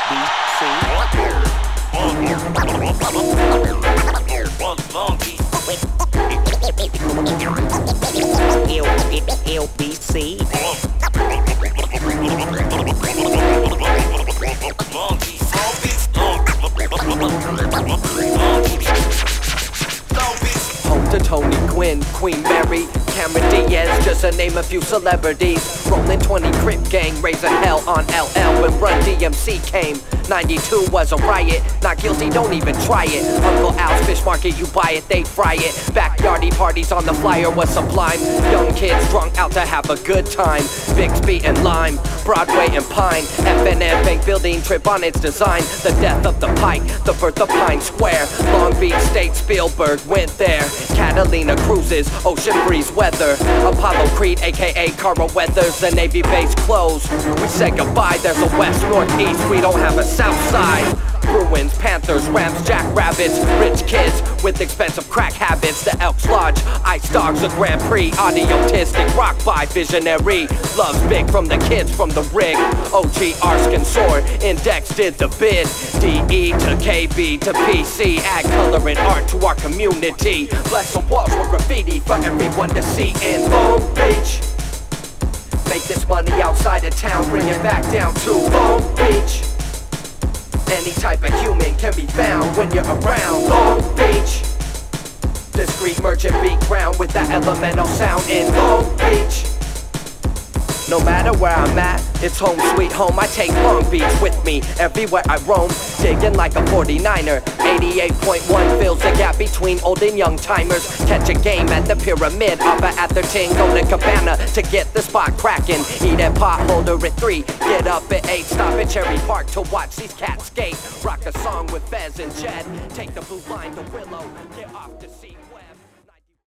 LBC. Home to Tony Gwynn, Queen Mary, Cameron Diaz, just to name a few celebrities. Rolling 20 Crip gang, raising hell on LL when Run DMC came. 92 was a riot, not guilty, don't even try it. Uncle Al's Fish Market, you buy it, they fry it. Backyardy parties on the flyer was sublime. Young kids drunk out to have a good time. Bixby and Lime, Broadway and Pine. FNN Bank Building, trip on its design. The death of the Pike, the birth of Pine Square. Long Beach State, Spielberg went there. Catalina Cruises, Ocean Breeze Weather. Apollo Creed, aka Carl Weathers, the Navy base closed. We said goodbye, there's a west, northeast, we don't have a south side. Bruins, Panthers, Rams, Jackrabbits, rich kids with expensive crack habits. The Elks Lodge, Ice Dogs, a Grand Prix, audiotistic, rock by visionary. Love's big from the kids from the rig. OG, Arskin, Sword, Index did the bid. DE to KB to PC, add color and art to our community. Bless the walls with graffiti for everyone to see in Long Beach. Make this money outside of town, bring it back down to Long Beach. Any type of human can be found when you're around Long Beach. Discreet merchant beat ground with that elemental sound in Long Beach. No matter where I'm at, it's home sweet home. I take Long Beach with me everywhere I roam. Digging like a 49er. 88.1 fills the gap between old and young timers. Catch a game at the Pyramid, up at Atherton, go to Cabana to get the spot cracking. Eat at Potholder at 3, get up at 8, stop at Cherry Park to watch these cats skate. Rock a song with Fez and Jed, take the blue line to Willow, get off to sea.